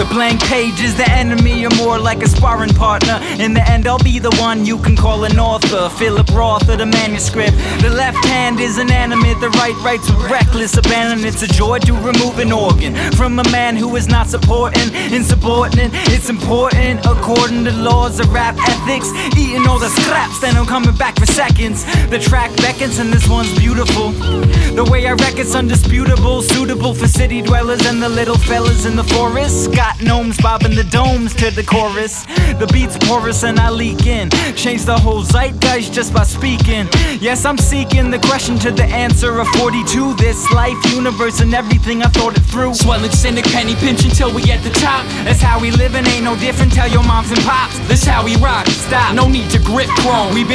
blank page is the enemy, or more like a sparring partner. In the end, I'll be the one you can call an author. Philip Roth of the manuscript. The left hand is inanimate, the right writes with reckless abandon. It's a joy to remove an organ from a man who is not supporting, insubordinate. It's important according to laws of rap ethics. Eating all the scraps, then I'm coming back for seconds. The track beckons and this one's beautiful. The way I wreck it's undisputable, suitable for city dwellers and the little fellas in the forest. Got gnomes bobbing the domes to the chorus. The beat's porous and I leak in, change the whole zeitgeist just by speaking. Yes, I'm seeking the question to the answer of 42. This life, universe, and everything, I thought it through. Swelling cynic, penny pinch until we at the top. That's how we living, ain't no different, tell your moms and pops. This how we rock, stop, no need to grip chrome. We been